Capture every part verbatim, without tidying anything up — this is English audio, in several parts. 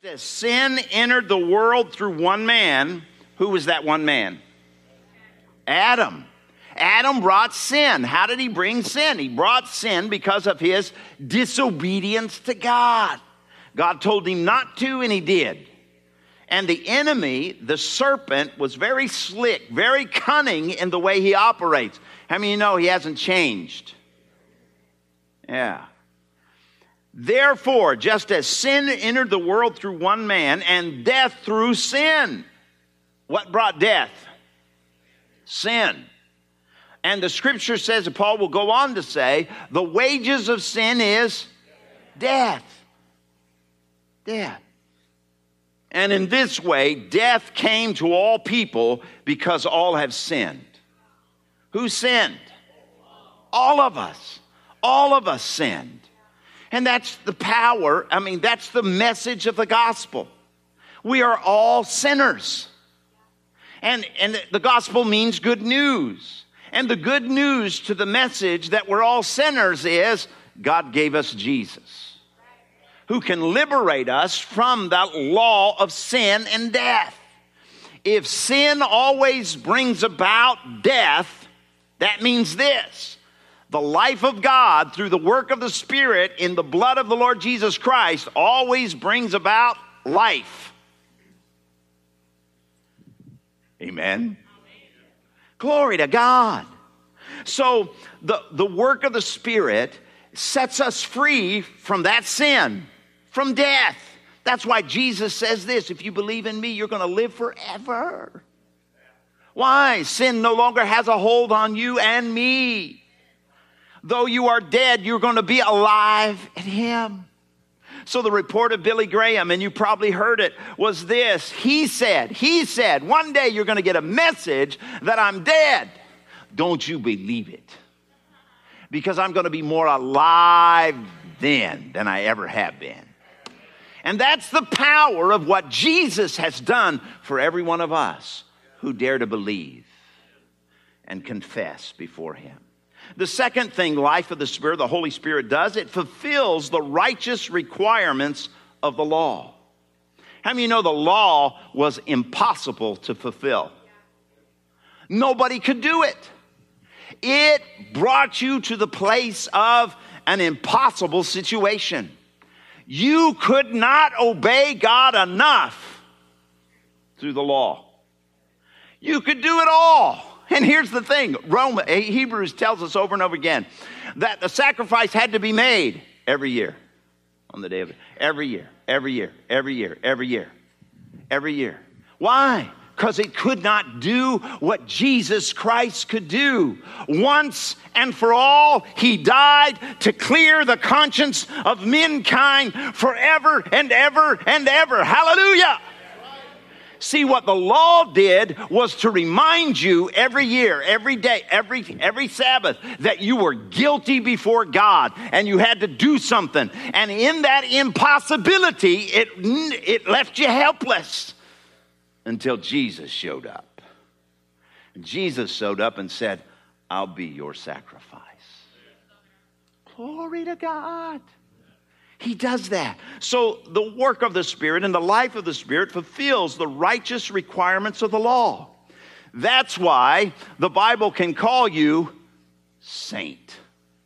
As sin entered the world through one man, who was that one man? Adam. Adam brought sin. How did he bring sin? He brought sin because of his disobedience to God. God told him not to, and he did. And the enemy, the serpent, was very slick, very cunning in the way he operates. How many of you know he hasn't changed? Yeah. Therefore, just as sin entered the world through one man, and death through sin. What brought death? Sin. And the scripture says, and Paul will go on to say, the wages of sin is death. Death. And in this way, death came to all people because all have sinned. Who sinned? All of us. All of us sinned. And that's the power, I mean, that's the message of the gospel. We are all sinners. And, and the gospel means good news. And the good news to the message that we're all sinners is God gave us Jesus, who can liberate us from that law of sin and death. If sin always brings about death, that means this. The life of God through the work of the Spirit in the blood of the Lord Jesus Christ always brings about life. Amen. Amen. Glory to God. So the, the work of the Spirit sets us free from that sin, from death. That's why Jesus says this, if you believe in me, you're going to live forever. Why? Sin no longer has a hold on you and me. Though you are dead, you're going to be alive in him. So the report of Billy Graham, and you probably heard it, was this. He said, he said, one day you're going to get a message that I'm dead. Don't you believe it? Because I'm going to be more alive then than I ever have been. And that's the power of what Jesus has done for every one of us who dare to believe and confess before him. The second thing life of the Spirit, the Holy Spirit does, it fulfills the righteous requirements of the law. How many of you know the law was impossible to fulfill? Nobody could do it. It brought you to the place of an impossible situation. You could not obey God enough through the law. You could do it all. And here's the thing, Rome, Hebrews tells us over and over again that the sacrifice had to be made every year on the day of it. Every year, every year, every year, every year, every year. Why? Because it could not do what Jesus Christ could do. Once and for all, he died to clear the conscience of mankind forever and ever and ever. Hallelujah. See, what the law did was to remind you every year, every day, every every Sabbath that you were guilty before God and you had to do something. And in that impossibility, it, it left you helpless until Jesus showed up. Jesus showed up and said, I'll be your sacrifice. Glory to God. He does that. So the work of the Spirit and the life of the Spirit fulfills the righteous requirements of the law. That's why the Bible can call you saint.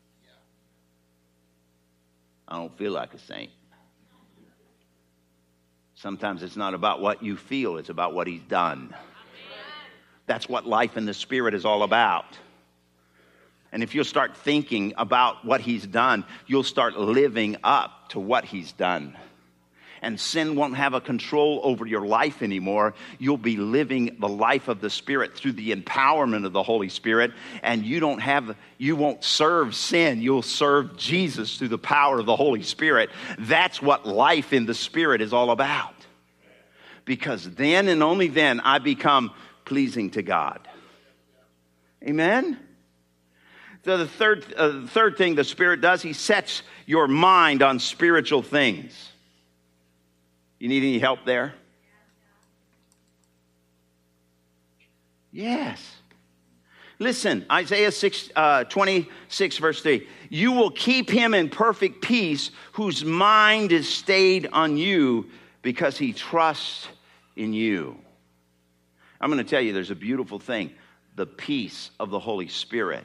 I don't feel like a saint. Sometimes it's not about what you feel, it's about what he's done. That's what life in the Spirit is all about. And if you'll start thinking about what he's done, you'll start living up to what he's done. And sin won't have a control over your life anymore. You'll be living the life of the Spirit through the empowerment of the Holy Spirit. And you don't have, you won't serve sin. You'll serve Jesus through the power of the Holy Spirit. That's what life in the Spirit is all about. Because then and only then I become pleasing to God. Amen? So the third, uh, the third thing the Spirit does, he sets your mind on spiritual things. You need any help there? Yes. Listen, Isaiah six, uh, twenty-six, verse three. You will keep him in perfect peace whose mind is stayed on you because he trusts in you. I'm going to tell you, there's a beautiful thing, the peace of the Holy Spirit,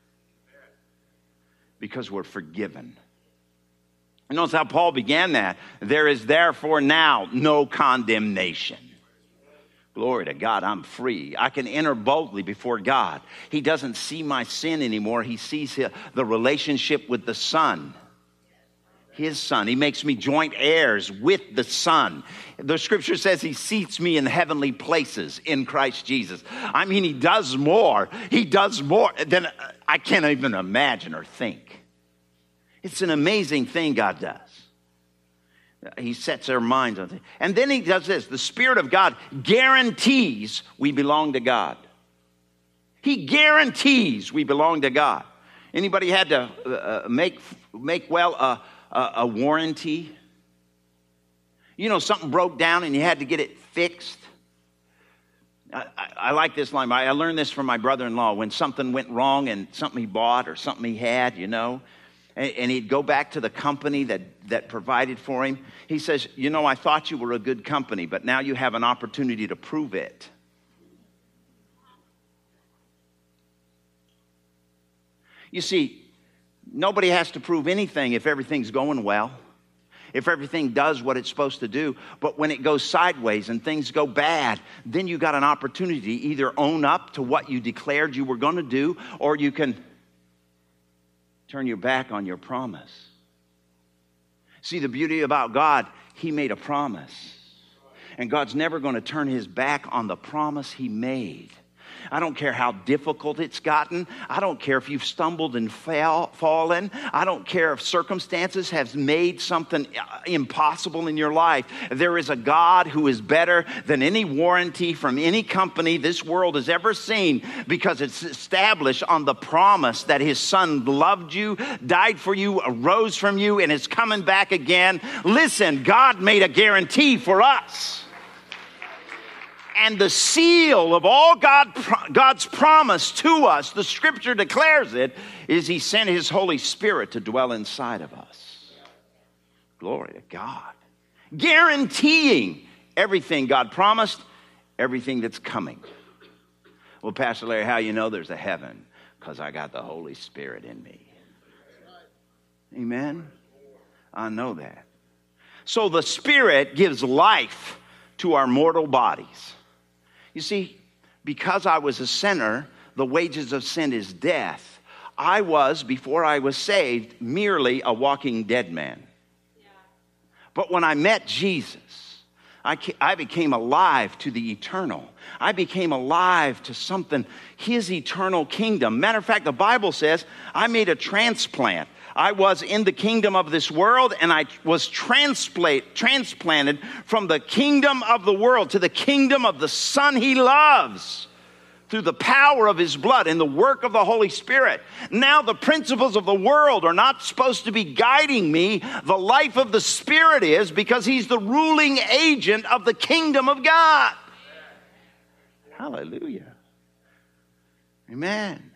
because we're forgiven. And notice how Paul began that. There is therefore now no condemnation. Glory to God, I'm free. I can enter boldly before God. He doesn't see my sin anymore. He sees the relationship with the Son. His Son. He makes me joint heirs with the Son. The scripture says he seats me in heavenly places in Christ Jesus. I mean, he does more. He does more than I can't even imagine or think. It's an amazing thing God does. He sets our minds on things. And then he does this. The Spirit of God guarantees we belong to God. He guarantees we belong to God. Anybody had to uh, make, make well a, a, a warranty? You know, something broke down and you had to get it fixed. I, I, I like this line. I learned this from my brother-in-law. When something went wrong and something he bought or something he had, you know, and he'd go back to the company that, that provided for him. He says, you know, I thought you were a good company, but now you have an opportunity to prove it. You see, nobody has to prove anything if everything's going well, if everything does what it's supposed to do. But when it goes sideways and things go bad, then you got an opportunity to either own up to what you declared you were going to do, or you can turn your back on your promise. See, the beauty about God, he made a promise. And God's never going to turn his back on the promise he made. I don't care how difficult it's gotten. I don't care if you've stumbled and fell, fallen. I don't care if circumstances have made something impossible in your life. There is a God who is better than any warranty from any company this world has ever seen, because it's established on the promise that his Son loved you, died for you, arose from you, and is coming back again. Listen, God made a guarantee for us. And the seal of all God, God's promise to us, the scripture declares it, is he sent his Holy Spirit to dwell inside of us. Glory to God. Guaranteeing everything God promised, everything that's coming. Well, Pastor Larry, how you know there's a heaven? Because I got the Holy Spirit in me. Amen? I know that. So the Spirit gives life to our mortal bodies. You see, because I was a sinner, the wages of sin is death. I was, before I was saved, merely a walking dead man. Yeah. But when I met Jesus, I, I became alive to the eternal. I became alive to something, his eternal kingdom. Matter of fact, the Bible says I made a transplant. I was in the kingdom of this world, and I was transplant, transplanted from the kingdom of the world to the kingdom of the Son he loves through the power of his blood and the work of the Holy Spirit. Now the principles of the world are not supposed to be guiding me. The life of the Spirit is, because he's the ruling agent of the kingdom of God. Hallelujah. Amen.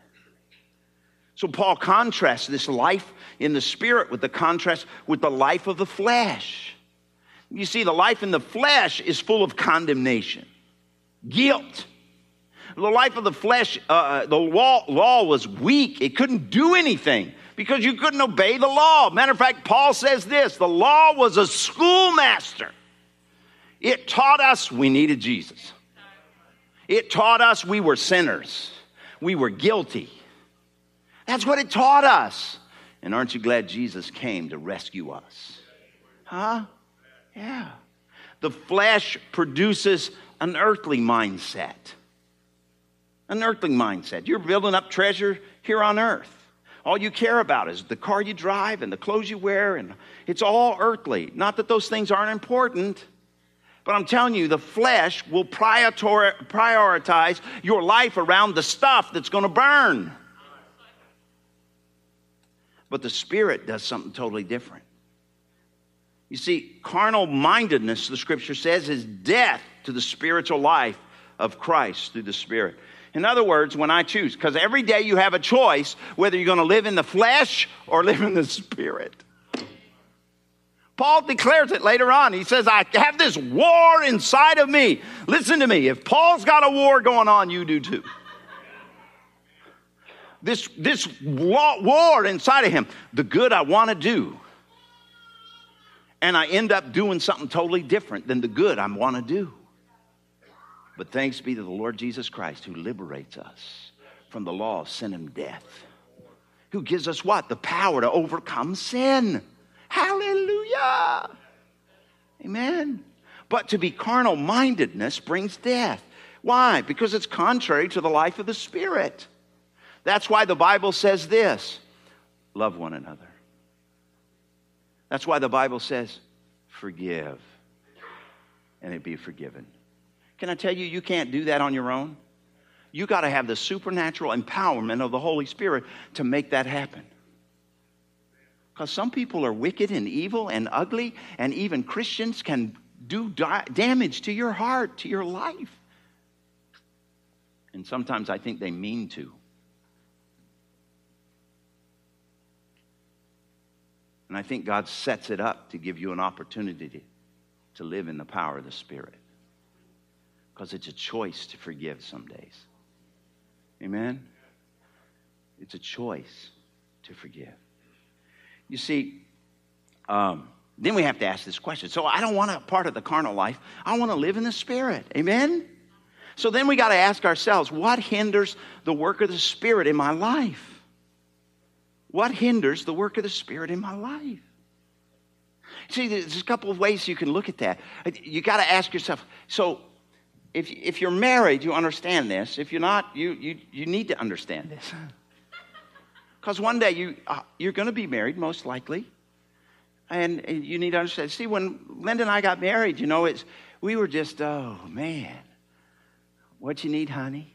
So Paul contrasts this life in the Spirit with the contrast with the life of the flesh. You see, the life in the flesh is full of condemnation, guilt. The life of the flesh, uh, the law, law was weak. It couldn't do anything because you couldn't obey the law. Matter of fact, Paul says this: the law was a schoolmaster. It taught us we needed Jesus. It taught us we were sinners. We were guilty. That's what it taught us. And aren't you glad Jesus came to rescue us? Huh? Yeah. The flesh produces an earthly mindset. An earthly mindset. You're building up treasure here on earth. All you care about is the car you drive and the clothes you wear, and it's all earthly. Not that those things aren't important, but I'm telling you, the flesh will prioritize your life around the stuff that's going to burn. But the Spirit does something totally different. You see, carnal mindedness, the scripture says, is death to the spiritual life of Christ through the Spirit. In other words, when I choose, because every day you have a choice whether you're going to live in the flesh or live in the Spirit. Paul declares it later on. He says, I have this war inside of me. Listen to me. If Paul's got a war going on, you do too. This, this war inside of him, the good I want to do. And I end up doing something totally different than the good I want to do. But thanks be to the Lord Jesus Christ who liberates us from the law of sin and death. Who gives us what? The power to overcome sin. Hallelujah. Amen. But to be carnal-mindedness brings death. Why? Because it's contrary to the life of the Spirit. That's why the Bible says this. Love one another. That's why the Bible says, forgive, and it be forgiven. Can I tell you, you can't do that on your own? You got to have the supernatural empowerment of the Holy Spirit to make that happen. Because some people are wicked and evil and ugly, and even Christians can do di- damage to your heart, to your life. And sometimes I think they mean to. And I think God sets it up to give you an opportunity to, to live in the power of the Spirit. Because it's a choice to forgive some days. Amen? It's a choice to forgive. You see, um, then we have to ask this question. So I don't want a part of the carnal life. I want to live in the Spirit. Amen? So then we got to ask ourselves, what hinders the work of the Spirit in my life? What hinders the work of the Spirit in my life? See, there's a couple of ways you can look at that. You got to ask yourself, so if, if you're married, you understand this. If you're not, you, you, you need to understand this. Because one day you, uh, you're going to be married, most likely. And you need to understand. See, when Linda and I got married, you know, it's we were just, oh, man. What you need, honey?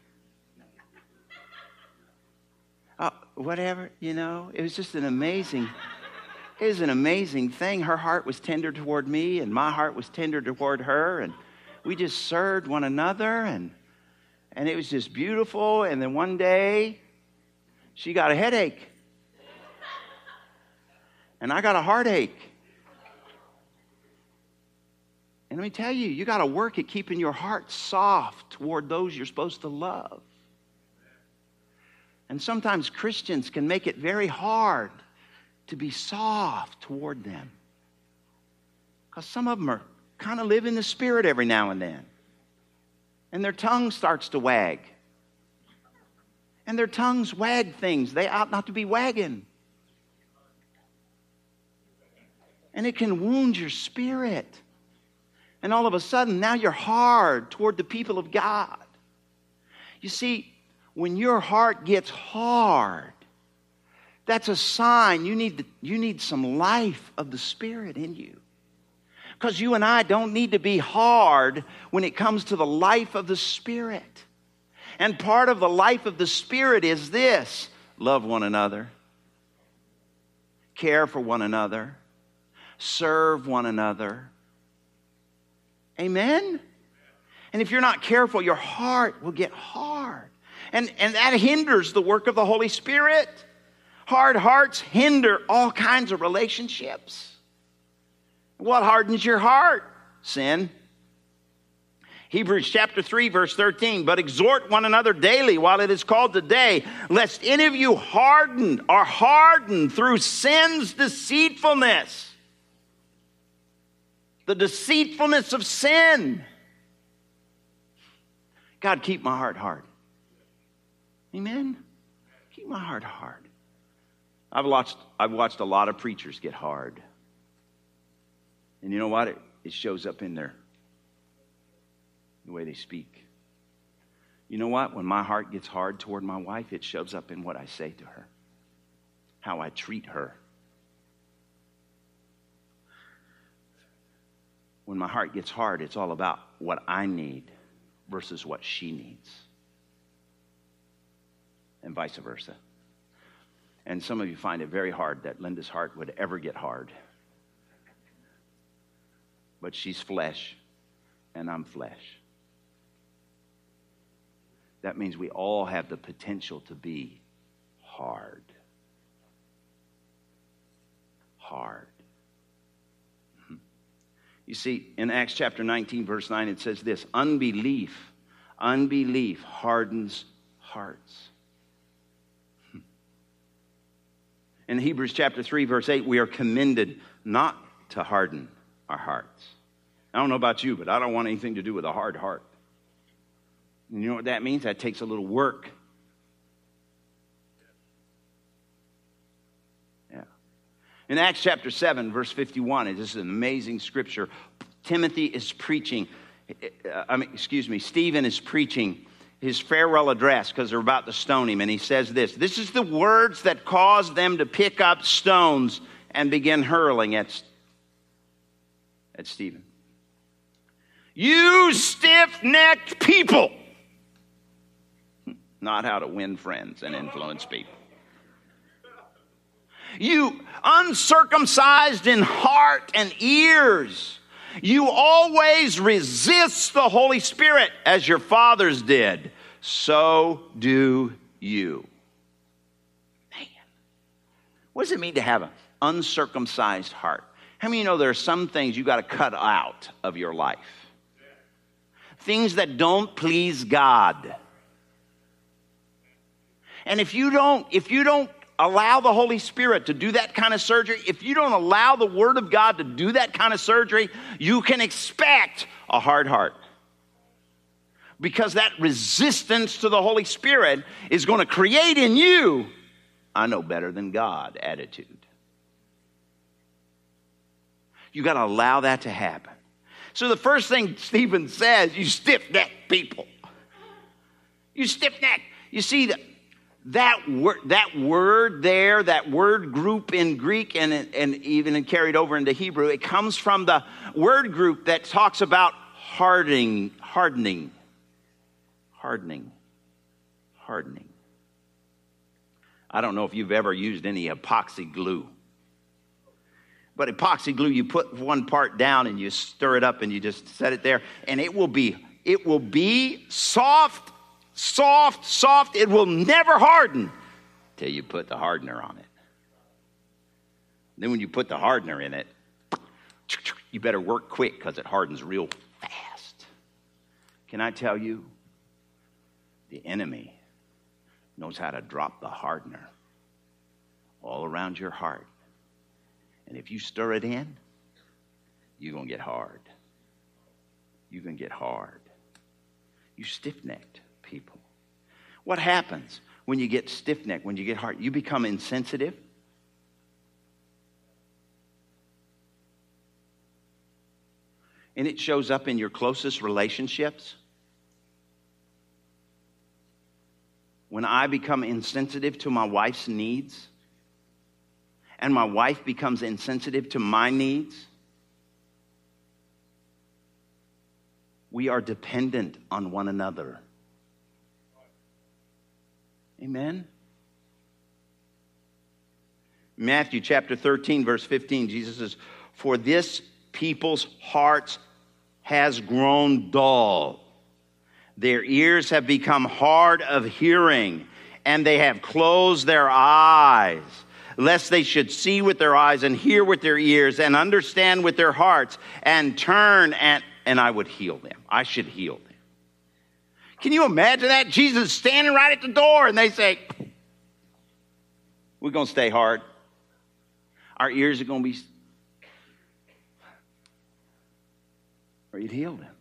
Uh, whatever, you know. It was just an amazing, it was an amazing thing. Her heart was tender toward me, and my heart was tender toward her. And we just served one another, and and it was just beautiful. And then one day, she got a headache. And I got a heartache. And let me tell you, you got to work at keeping your heart soft toward those you're supposed to love. And sometimes Christians can make it very hard to be soft toward them. Because some of them are kind of live in the Spirit every now and then. And their tongue starts to wag. And their tongues wag things they ought not to be wagging. And it can wound your spirit. And all of a sudden, now you're hard toward the people of God. You see, when your heart gets hard, that's a sign you need, you need some life of the Spirit in you. Because you and I don't need to be hard when it comes to the life of the Spirit. And part of the life of the Spirit is this: love one another, care for one another, serve one another. Amen? And if you're not careful, your heart will get hard. And, and that hinders the work of the Holy Spirit. Hard hearts hinder all kinds of relationships. What hardens your heart? Sin. Hebrews chapter three, verse thirteen. But exhort one another daily while it is called today, lest any of you harden or harden through sin's deceitfulness. The deceitfulness of sin. God, keep my heart hard. Amen? Keep my heart hard. I've watched, I've watched a lot of preachers get hard. And you know what? It, it shows up in their the way they speak. You know what? When my heart gets hard toward my wife, it shows up in what I say to her, how I treat her. When my heart gets hard, it's all about what I need versus what she needs. And vice versa. And some of you find it very hard that Linda's heart would ever get hard. But she's flesh, and I'm flesh. That means we all have the potential to be hard. Hard. You see, in Acts chapter nineteen, verse nine, it says this: unbelief, unbelief hardens hearts. In Hebrews chapter three, verse eight, we are commended not to harden our hearts. I don't know about you, but I don't want anything to do with a hard heart. And you know what that means? That takes a little work. Yeah. In Acts chapter seven, verse fifty-one, this is an amazing scripture. Timothy is preaching, I mean, excuse me, Stephen is preaching his farewell address because they're about to stone him. And he says this: this is the words that caused them to pick up stones and begin hurling at, at Stephen. You stiff-necked people. Not how to win friends and influence people. You uncircumcised in heart and ears. You always resist the Holy Spirit as your fathers did. So do you. Man, what does it mean to have an uncircumcised heart? How many of you know there are some things you got to cut out of your life? Things that don't please God. And if you don't, if you don't allow the Holy Spirit to do that kind of surgery, if you don't allow the Word of God to do that kind of surgery, you can expect a hard heart. Because that resistance to the Holy Spirit is going to create in you, I know better than God attitude. You got to allow that to happen. So the first thing Stephen says, you stiff-necked people. You stiff-necked. You see, that that word, that word there, that word group in Greek and, and even carried over into Hebrew, it comes from the word group that talks about hardening, hardening, hardening, hardening. I don't know if you've ever used any epoxy glue. But epoxy glue, you put one part down and you stir it up and you just set it there, and it will be, it will be soft, soft, soft. It will never harden till you put the hardener on it. Then when you put the hardener in it, you better work quick because it hardens real fast. Can I tell you, the enemy knows how to drop the hardener all around your heart. And if you stir it in, you're going to get hard. You're going to get hard. You stiff-necked people. What happens when you get stiff-necked, when you get hard? You become insensitive. And it shows up in your closest relationships. When I become insensitive to my wife's needs, and my wife becomes insensitive to my needs, we are dependent on one another. Amen? Matthew chapter thirteen, verse fifteen, Jesus says, for this people's hearts has grown dull. Their ears have become hard of hearing, and they have closed their eyes, lest they should see with their eyes and hear with their ears and understand with their hearts and turn and, and I would heal them. I should heal them. Can you imagine that? Jesus standing right at the door and they say, we're going to stay hard. Our ears are going to be, or you'd heal them.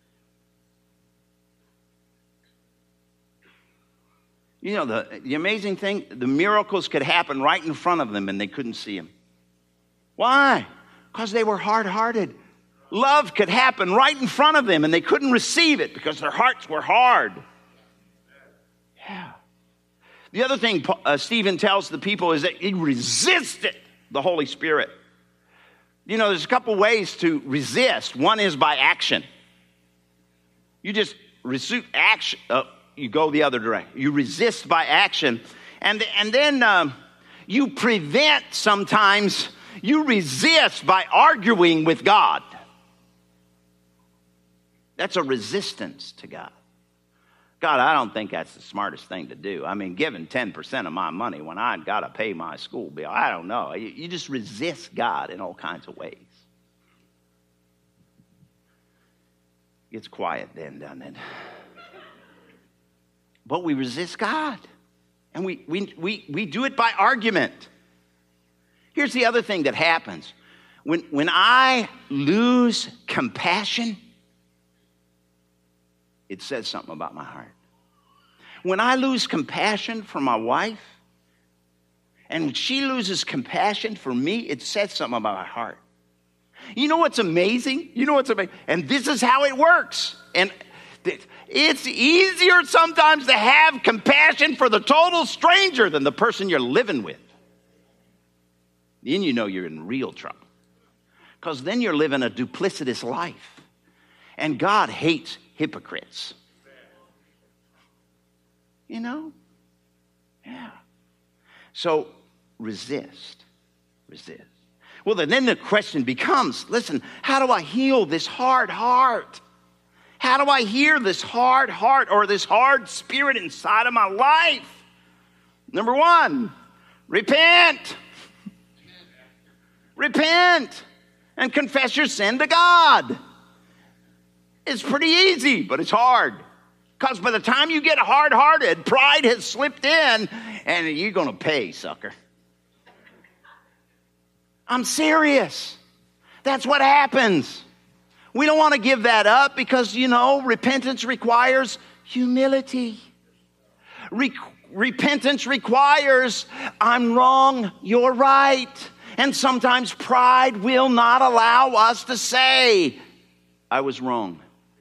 You know, the, the amazing thing, the miracles could happen right in front of them and they couldn't see them. Why? Because they were hard-hearted. Love could happen right in front of them and they couldn't receive it because their hearts were hard. Yeah. The other thing uh, Stephen tells the people is that he resisted the Holy Spirit. You know, there's a couple ways to resist. One is by action. You just resist action. Uh, You go the other direction. You resist by action. And, and then um, you prevent sometimes. You resist by arguing with God. That's a resistance to God. God, I don't think that's the smartest thing to do. I mean, giving ten percent of my money when I got to pay my school bill, I don't know. You, you just resist God in all kinds of ways. Gets quiet then, doesn't it? But we resist God. And we, we, we, we do it by argument. Here's the other thing that happens. When, when I lose compassion, it says something about my heart. When I lose compassion for my wife, and when she loses compassion for me, it says something about my heart. You know what's amazing? You know what's amazing? And this is how it works. And it's easier sometimes to have compassion for the total stranger than the person you're living with. Then you know you're in real trouble. Because then you're living a duplicitous life. And God hates hypocrites. You know? Yeah. So resist. Resist. Well, then the question becomes, listen, how do I heal this hard heart? How do I hear this hard heart or this hard spirit inside of my life? Number one, repent. Repent and confess your sin to God. It's pretty easy, but it's hard. Because by the time you get hard-hearted, pride has slipped in, and you're going to pay, sucker. I'm serious. That's what happens. We don't want to give that up because, you know, repentance requires humility. Re- repentance requires, I'm wrong, you're right. And sometimes pride will not allow us to say, I was wrong.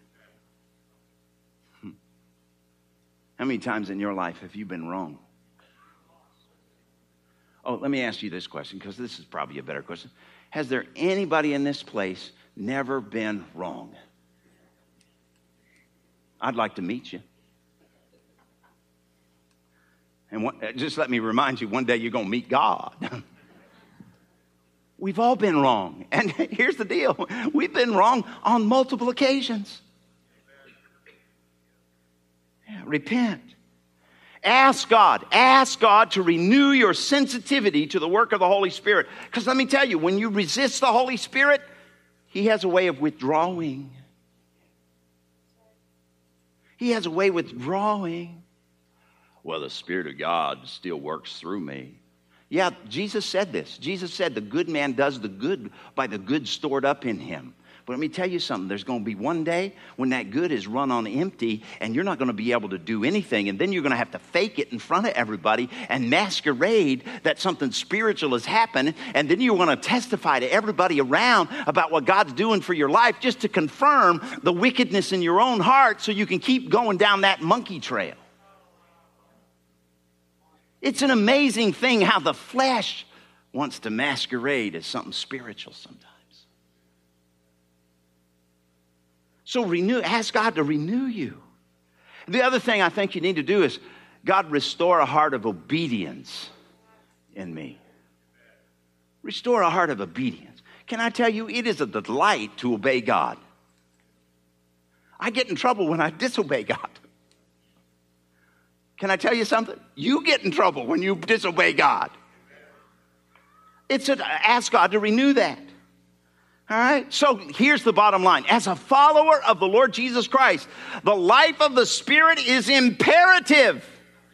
How many times in your life have you been wrong? Oh, let me ask you this question, because this is probably a better question. Has there anybody in this place never been wrong? I'd like to meet you. And one, just let me remind you, one day you're going to meet God. We've all been wrong. And here's the deal. We've been wrong on multiple occasions. Yeah, repent. Ask God. Ask God to renew your sensitivity to the work of the Holy Spirit. Because let me tell you, when you resist the Holy Spirit, He has a way of withdrawing. He has a way of withdrawing. Well, the Spirit of God still works through me. Yeah, Jesus said this. Jesus said the good man does the good by the good stored up in him. But let me tell you something. There's going to be one day when that good is run on empty and you're not going to be able to do anything. And then you're going to have to fake it in front of everybody and masquerade that something spiritual has happened. And then you want to testify to everybody around about what God's doing for your life just to confirm the wickedness in your own heart so you can keep going down that monkey trail. It's an amazing thing how the flesh wants to masquerade as something spiritual sometimes. So renew, ask God to renew you. The other thing I think you need to do is, God, restore a heart of obedience in me. Restore a heart of obedience. Can I tell you, it is a delight to obey God. I get in trouble when I disobey God. Can I tell you something? You get in trouble when you disobey God. It's a, ask God to renew that. All right? So here's the bottom line. As a follower of the Lord Jesus Christ, the life of the Spirit is imperative.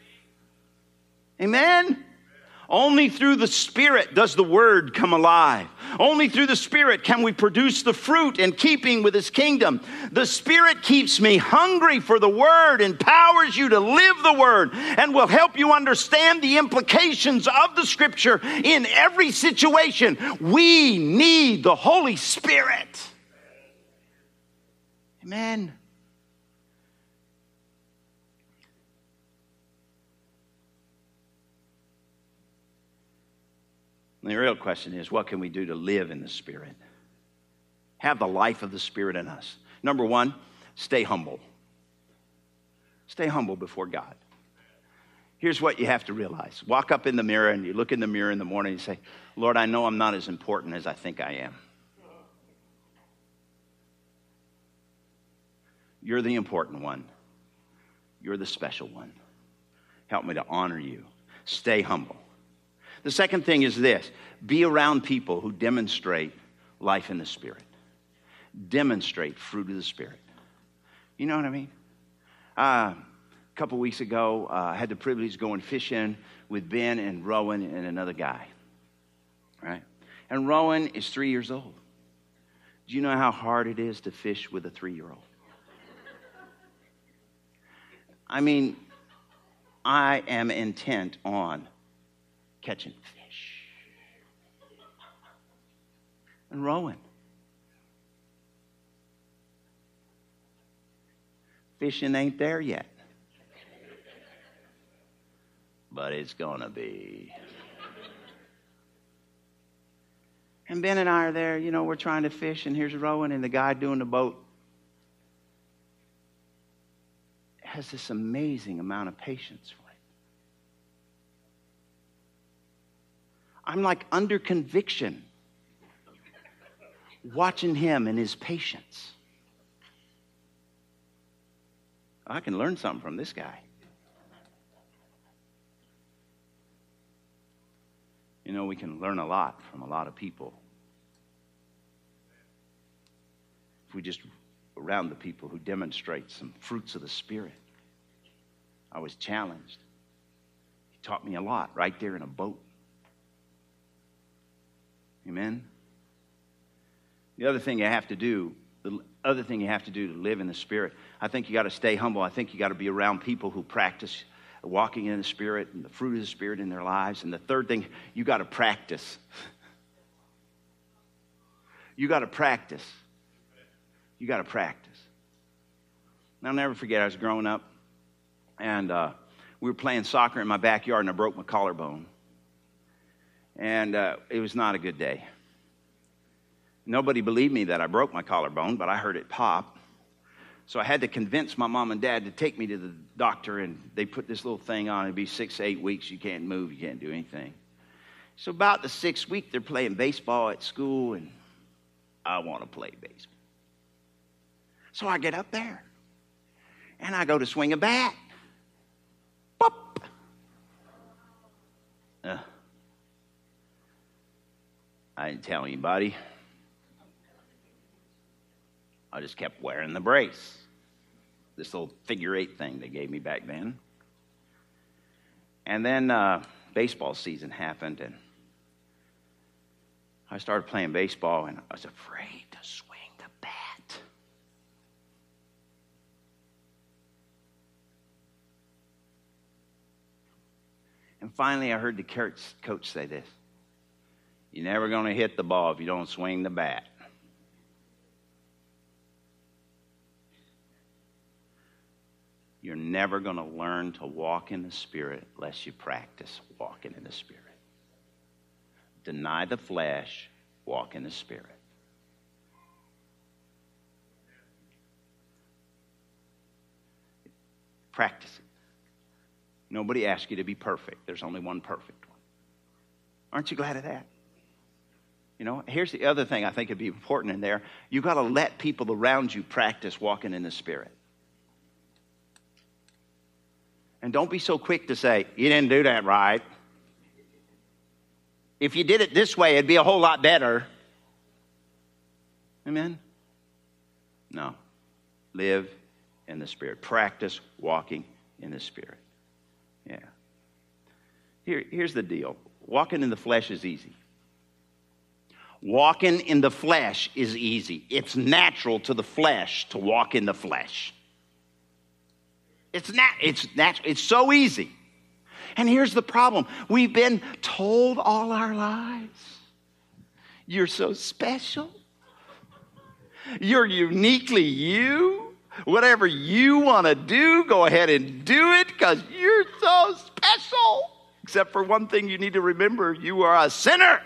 Amen? Only through the Spirit does the Word come alive. Only through the Spirit can we produce the fruit in keeping with His kingdom. The Spirit keeps me hungry for the Word, empowers you to live the Word, and will help you understand the implications of the Scripture in every situation. We need the Holy Spirit. Amen. And the real question is, what can we do to live in the Spirit? Have the life of the Spirit in us. Number one, stay humble. Stay humble before God. Here's what you have to realize. Walk up in the mirror and you look in the mirror in the morning and you say, Lord, I know I'm not as important as I think I am. You're the important one. You're the special one. Help me to honor you. Stay humble. The second thing is this. Be around people who demonstrate life in the Spirit. Demonstrate fruit of the Spirit. You know what I mean? Uh, a couple weeks ago, uh, I had the privilege of going fishing with Ben and Rowan and another guy. Right? And Rowan is three years old. Do you know how hard it is to fish with a three-year-old? I mean, I am intent on catching fish. And Rowan. Fishing ain't there yet. But it's gonna be. And Ben and I are there, you know, we're trying to fish, and here's Rowan, and the guy doing the boat has this amazing amount of patience for it. I'm like under conviction watching him and his patience. I can learn something from this guy. You know, we can learn a lot from a lot of people if we just around the people who demonstrate some fruits of the Spirit. I was challenged. He taught me a lot right there in a boat. Amen. The other thing you have to do, the other thing you have to do to live in the Spirit, I think you got to stay humble. I think you got to be around people who practice walking in the Spirit and the fruit of the Spirit in their lives. And the third thing, you got to practice. You got to practice. You got to practice. And I'll never forget, I was growing up, and uh, we were playing soccer in my backyard, and I broke my collarbone. And uh, it was not a good day. Nobody believed me that I broke my collarbone, but I heard it pop. So I had to convince my mom and dad to take me to the doctor, and they put this little thing on. It'd be six, eight weeks. You can't move. You can't do anything. So about the sixth week, they're playing baseball at school, and I want to play baseball. So I get up there, and I go to swing a bat. Pop! Uh, I didn't tell anybody. I just kept wearing the brace. This little figure eight thing they gave me back then. And then uh, baseball season happened, and I started playing baseball, and I was afraid to swing the bat. And finally, I heard the coach say this: "You're never going to hit the ball if you don't swing the bat." You're never going to learn to walk in the Spirit unless you practice walking in the Spirit. Deny the flesh, walk in the Spirit. Practice it. Nobody asked you to be perfect. There's only one perfect one. Aren't you glad of that? You know, here's the other thing I think would be important in there. You've got to let people around you practice walking in the Spirit. And don't be so quick to say, you didn't do that right. If you did it this way, it'd be a whole lot better. Amen? No. Live in the Spirit. Practice walking in the Spirit. Yeah. Here, here's the deal. Walking in the flesh is easy. Walking in the flesh is easy. It's natural to the flesh to walk in the flesh. It's nat- it's natural. It's so easy. And here's the problem. We've been told all our lives, you're so special. You're uniquely you. Whatever you want to do, go ahead and do it because you're so special. Except for one thing you need to remember, you are a sinner.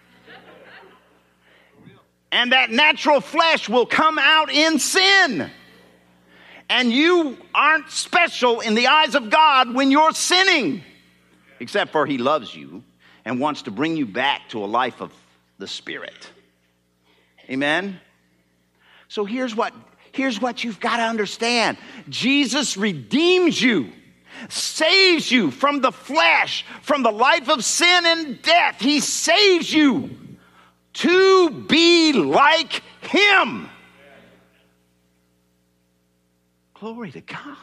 And that natural flesh will come out in sin. And you aren't special in the eyes of God when you're sinning. Except for He loves you and wants to bring you back to a life of the Spirit. Amen? So here's what, here's what you've got to understand. Jesus redeems you, saves you from the flesh, from the life of sin and death. He saves you to be like Him. Glory to God.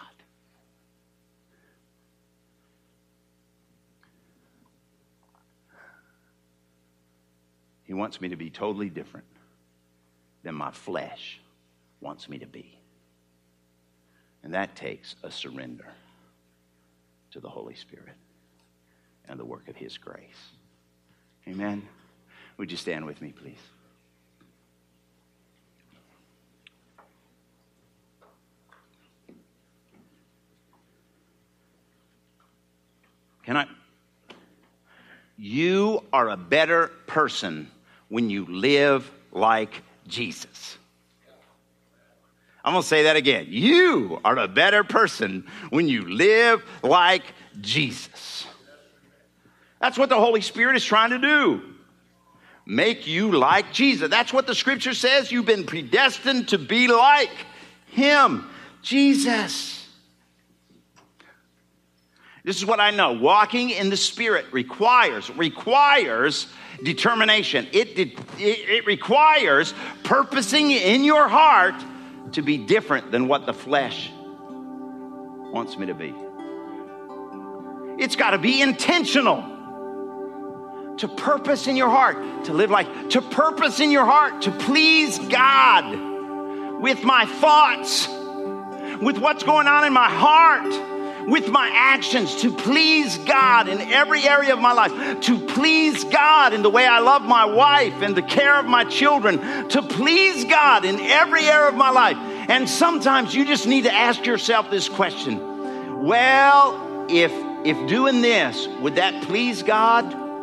He wants me to be totally different than my flesh wants me to be. And that takes a surrender to the Holy Spirit and the work of His grace. Amen. Would you stand with me, please? Can I? You are a better person when you live like Jesus. I'm going to say that again. You are a better person when you live like Jesus. That's what the Holy Spirit is trying to do. Make you like Jesus. That's what the scripture says. You've been predestined to be like Him, Jesus. This is what I know. Walking in the Spirit requires, requires determination. It, it, it requires purposing in your heart to be different than what the flesh wants me to be. It's got to be intentional. To purpose in your heart, to live like, to purpose in your heart, to please God with my thoughts, with what's going on in my heart, with my actions, to please God in every area of my life, to please God in the way I love my wife and the care of my children, to please God in every area of my life. And sometimes you just need to ask yourself this question. Well, if, if doing this, would that please God?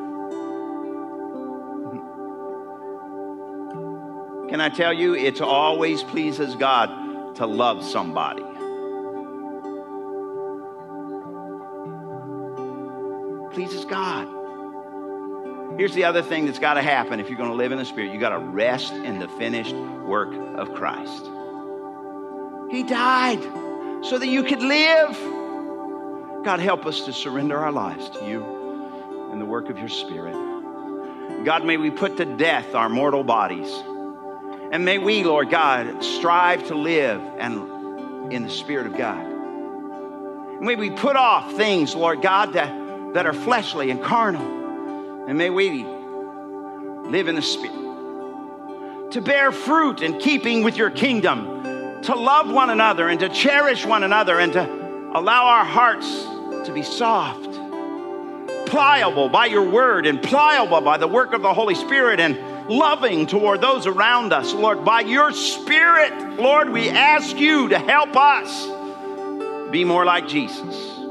Can I tell you, it always pleases God to love somebody. Pleases God. Here's the other thing that's got to happen if you're going to live in the Spirit. You got to rest in the finished work of Christ. He died so that you could live. God, help us to surrender our lives to you and the work of your Spirit. God, may we put to death our mortal bodies. And may we, Lord God, strive to live and in the Spirit of God. May we put off things, Lord God, that that are fleshly and carnal. And may we live in the Spirit. To bear fruit in keeping with your kingdom. To love one another and to cherish one another and to allow our hearts to be soft. Pliable by your word and pliable by the work of the Holy Spirit and loving toward those around us. Lord, by your Spirit, Lord, we ask you to help us be more like Jesus.